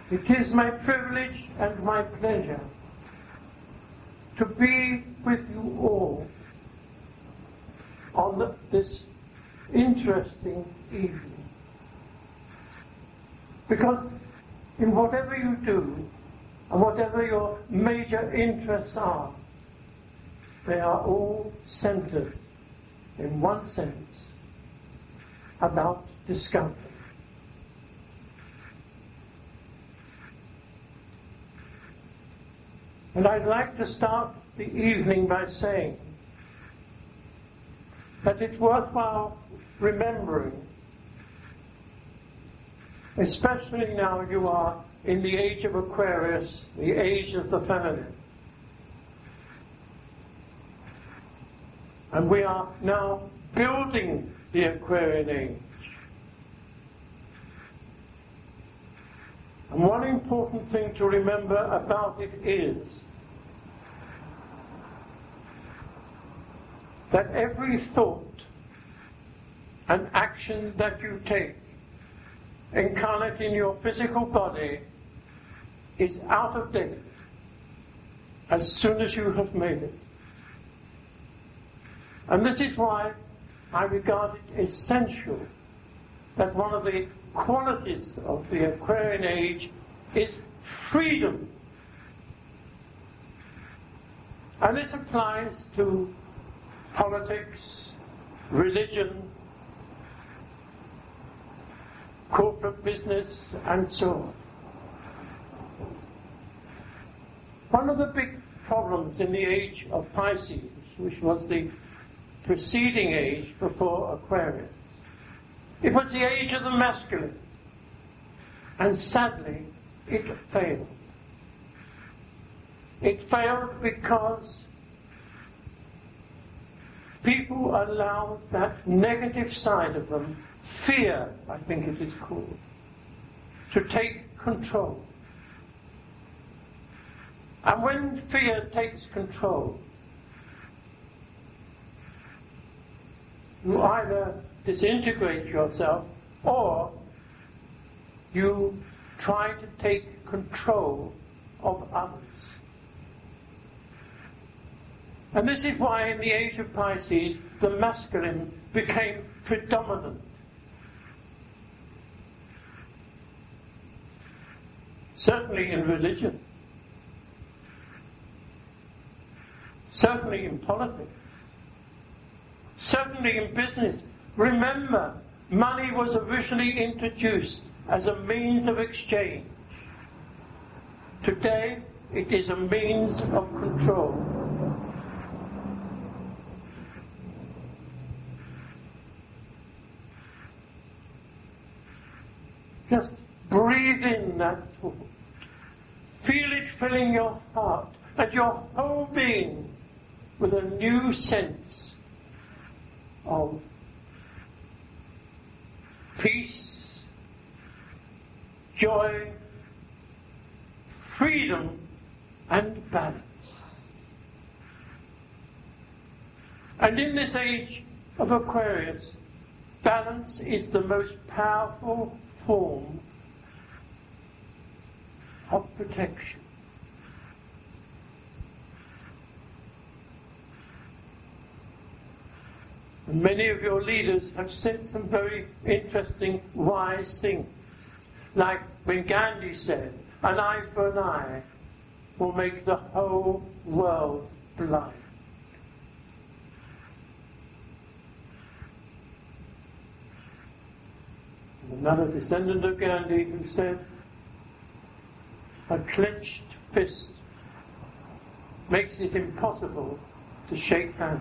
It is my privilege and my pleasure to be with you all on this interesting evening. Because in whatever you do, and whatever your major interests are, they are all centered, in one sense, about discovery. And I'd like to start the evening by saying that it's worthwhile remembering, especially now you are in the age of Aquarius, the age of the feminine. And we are now building the Aquarian age. And one important thing to remember about it is that every thought and action that you take incarnate in your physical body is out of date as soon as you have made it. And this is why I regard it essential that one of the qualities of the Aquarian age is freedom. And this applies to politics, religion, corporate business, and so on. One of the big problems in the age of Pisces, which was the preceding age before Aquarius, it was the age of the masculine. And sadly, it failed. It failed because people allowed that negative side of them, fear, I think it is called, to take control. And when fear takes control, you either disintegrate yourself or you try to take control of others. And this is why in the age of Pisces the masculine became predominant. Certainly in religion, certainly in politics, certainly in business. Remember, money was originally introduced as a means of exchange. Today, it is a means of control. Just breathe in that thought. Feel it filling your heart and your whole being with a new sense of peace, joy, freedom, and balance. And in this age of Aquarius, balance is the most powerful form of protection. And many of your leaders have said some very interesting, wise things. Like when Gandhi said, an eye for an eye will make the whole world blind. And another descendant of Gandhi who said, a clenched fist makes it impossible to shake hands.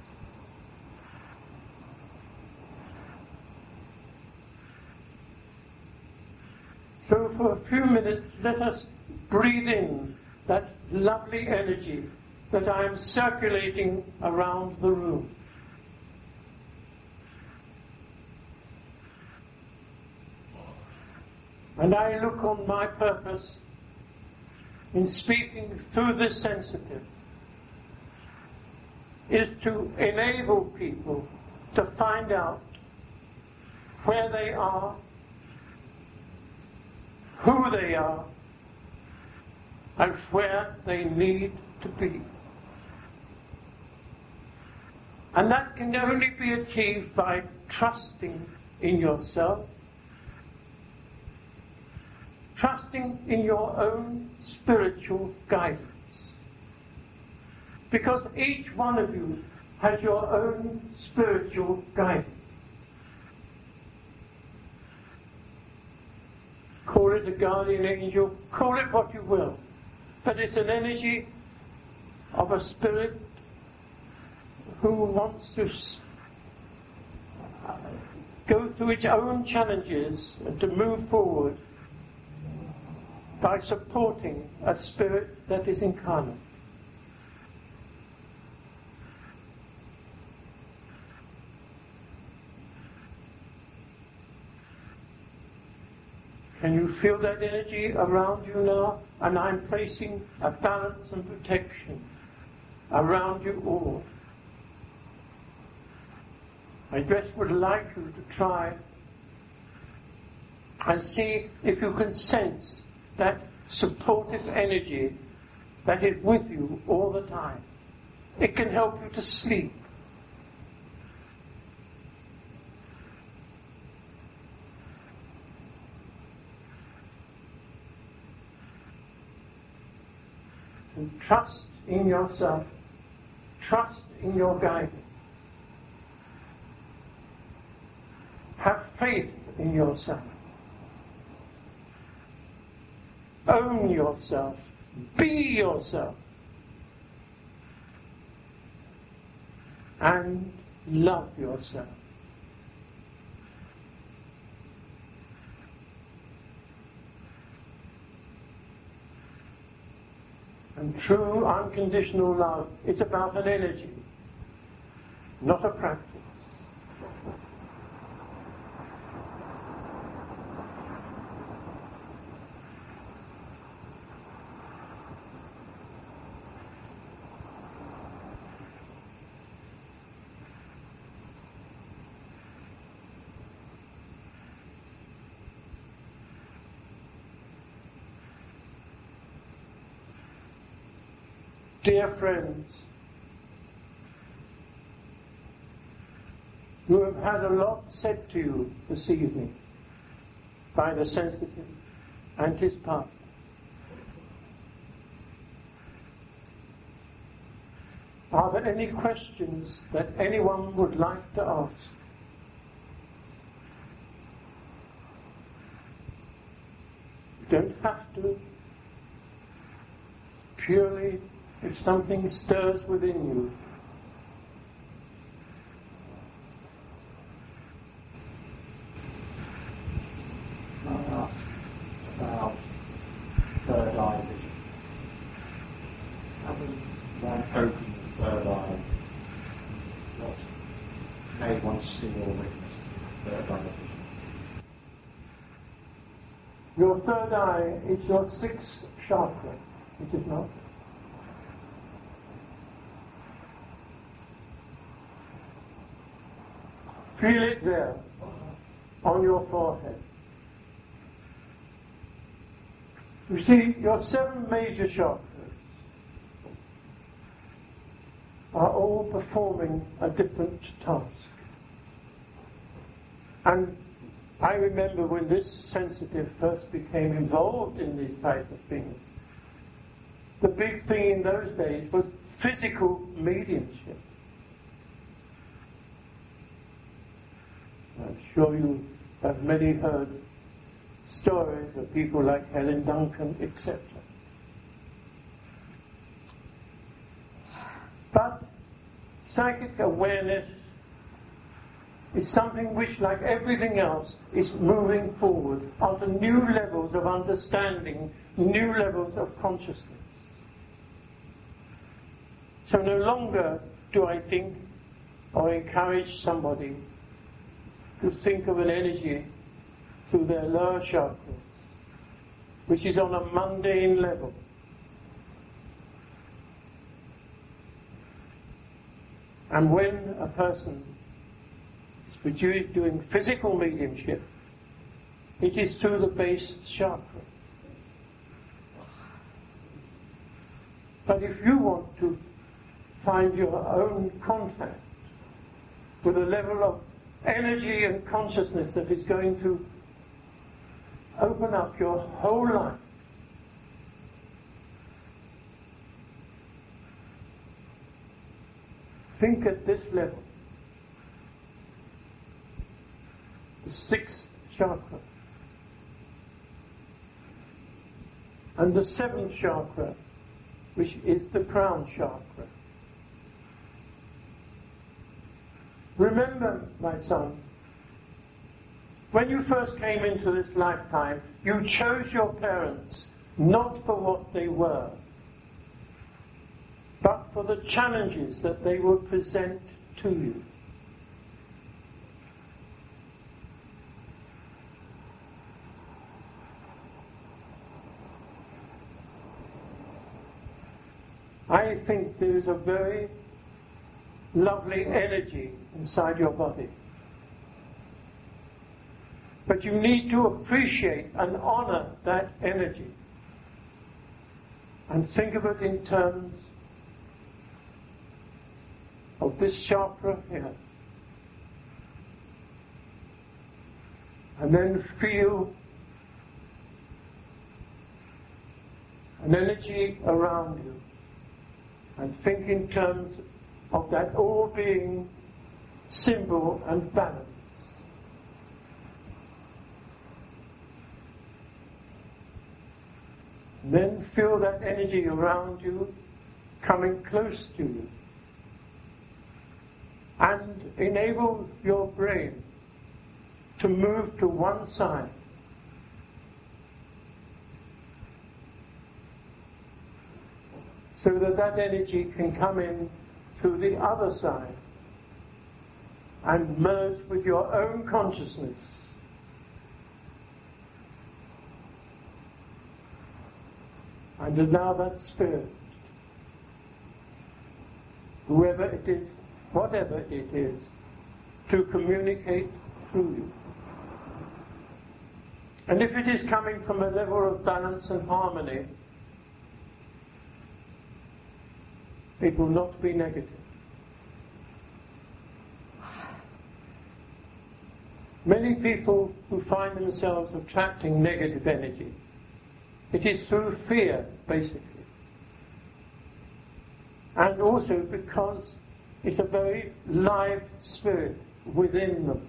So for a few minutes, let us breathe in that lovely energy that I am circulating around the room. And I look on my purpose in speaking through the sensitive is to enable people to find out where they are, who they are, and where they need to be. And that can only be achieved by trusting in yourself, trusting in your own spiritual guidance. Because each one of you has your own spiritual guidance. Call it a guardian angel, call it what you will. But it's an energy of a spirit who wants to go through its own challenges and to move forward by supporting a spirit that is incarnate. Can you feel that energy around you now? And I'm placing a balance and protection around you all. I just would like you to try and see if you can sense that supportive energy that is with you all the time. It can help you to sleep. And trust in yourself. Trust in your guidance. Have faith in yourself. Own yourself. Be yourself. And love yourself. And true unconditional love is about an energy, not a practice. Dear friends, you have had a lot said to you this evening by the sensitive and his partner. Are there any questions that anyone would like to ask? You don't have to. Purely if something stirs within you. About third eye vision. One open the third eye. What may one see or witness third eye vision? Your third eye is your sixth chakra, is it not? Feel it there, on your forehead. You see, your 7 major chakras are all performing a different task. And I remember when this sensitive first became involved in these type of things, the big thing in those days was physical mediumship. I'm sure you have many heard stories of people like Helen Duncan, etc. But psychic awareness is something which, like everything else, is moving forward onto new levels of understanding, new levels of consciousness. So no longer do I think or encourage somebody to think of an energy through their lower chakras, which is on a mundane level. And when a person is doing physical mediumship, it is through the base chakra. But if you want to find your own contact with a level of energy and consciousness that is going to open up your whole life, think at this level. The sixth chakra. And the seventh chakra, which is the crown chakra. Remember, my son, when you first came into this lifetime, you chose your parents not for what they were, but for the challenges that they would present to you. I think there is a very lovely energy inside your body. But you need to appreciate and honor that energy. And think of it in terms of this chakra here. And then feel an energy around you. And think in terms of that all-being symbol and balance. And then feel that energy around you coming close to you. And enable your brain to move to one side. So that that energy can come in through the other side and merge with your own consciousness. And allow that spirit, whoever it is, whatever it is, to communicate through you. And if it is coming from a level of balance and harmony, it will not be negative. Many people who find themselves attracting negative energy, it is through fear, basically. And also because it's a very live spirit within them.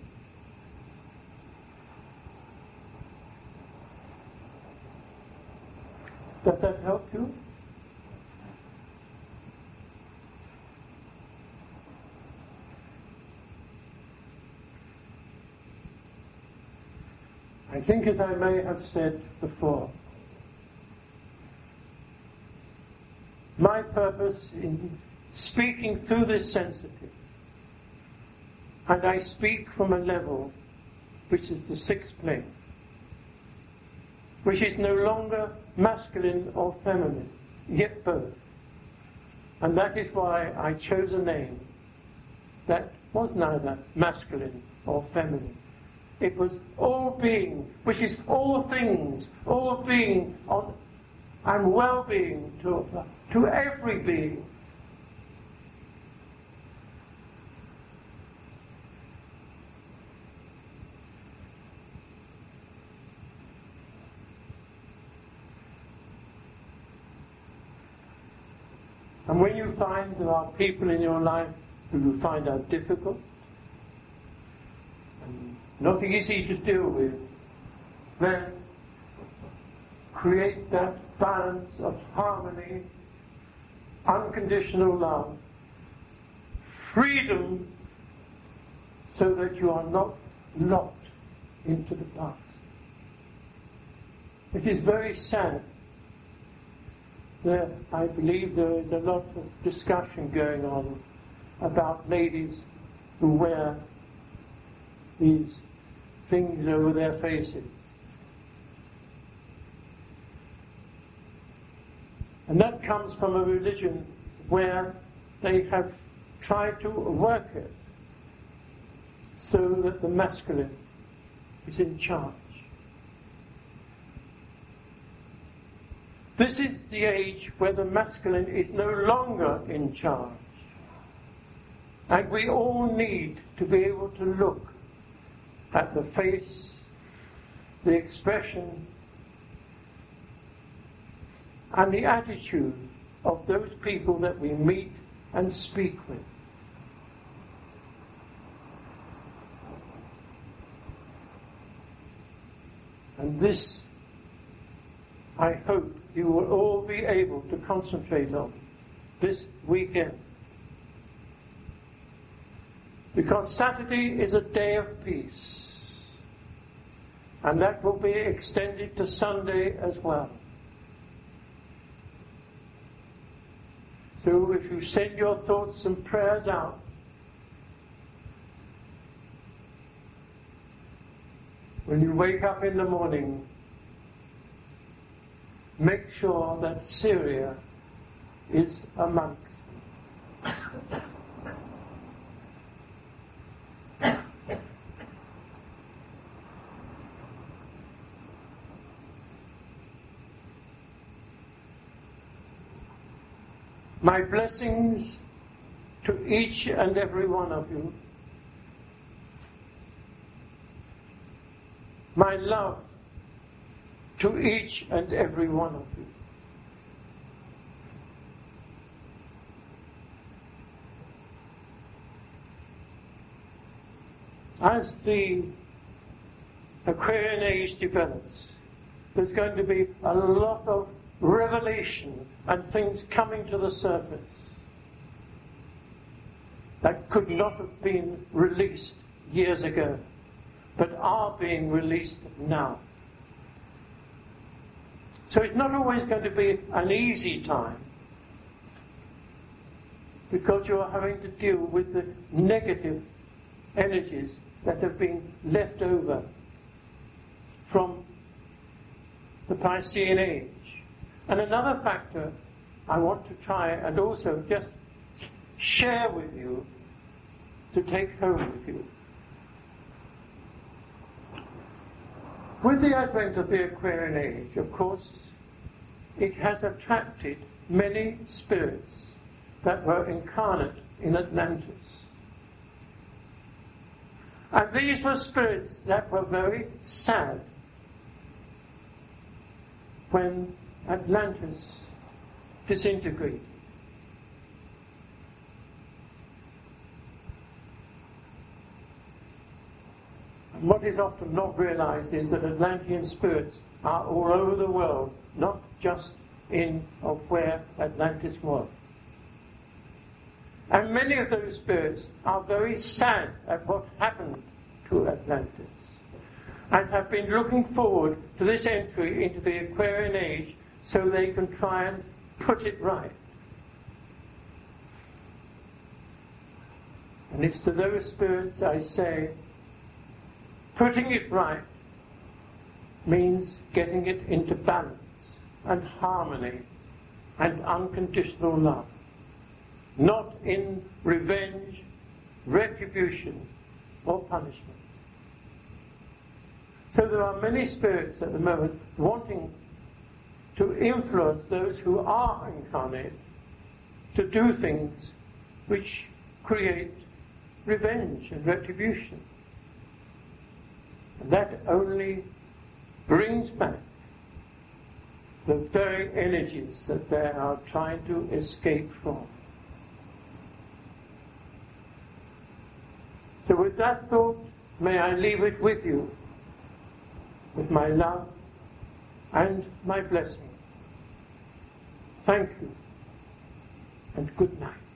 Does that help you? I think, as I may have said before, my purpose in speaking through this sensitive, and I speak from a level which is the sixth plane, which is no longer masculine or feminine, yet both. And that is why I chose a name that was neither masculine or feminine. It was all being, which is all things, all being on, and well-being to every being. And when you find there are people in your life who you find are difficult and not easy to deal with, then create that balance of harmony, unconditional love, freedom, so that you are not locked into the past. It is very sad. I believe there is a lot of discussion going on about ladies who wear these things over their faces. And that comes from a religion where they have tried to work it so that the masculine is in charge. This is the age where the masculine is no longer in charge. And we all need to be able to look at the face, the expression, and the attitude of those people that we meet and speak with. And this, I hope, you will all be able to concentrate on this weekend. Because Saturday is a day of peace. And that will be extended to Sunday as well. So if you send your thoughts and prayers out, when you wake up in the morning, make sure that Syria is amongst them. My blessings to each and every one of you. My love to each and every one of you. As the Aquarian age develops, there's going to be a lot of revelation and things coming to the surface that could not have been released years ago, but are being released now. So it's not always going to be an easy time, because you are having to deal with the negative energies that have been left over from the Piscean age. And another factor I want to try and also just share with you, to take home with you. With the advent of the Aquarian age, of course, it has attracted many spirits that were incarnate in Atlantis. And these were spirits that were very sad when Atlantis disintegrated. And what is often not realized is that Atlantean spirits are all over the world, not just in of where Atlantis was. And many of those spirits are very sad at what happened to Atlantis, and have been looking forward to this entry into the Aquarian age so they can try and put it right. And it's to those spirits I say, putting it right means getting it into balance and harmony and unconditional love. Not in revenge, retribution, or punishment. So there are many spirits at the moment wanting to influence those who are incarnate to do things which create revenge and retribution. And that only brings back the very energies that they are trying to escape from. So with that thought, may I leave it with you, with my love and my blessing. Thank you, and good night.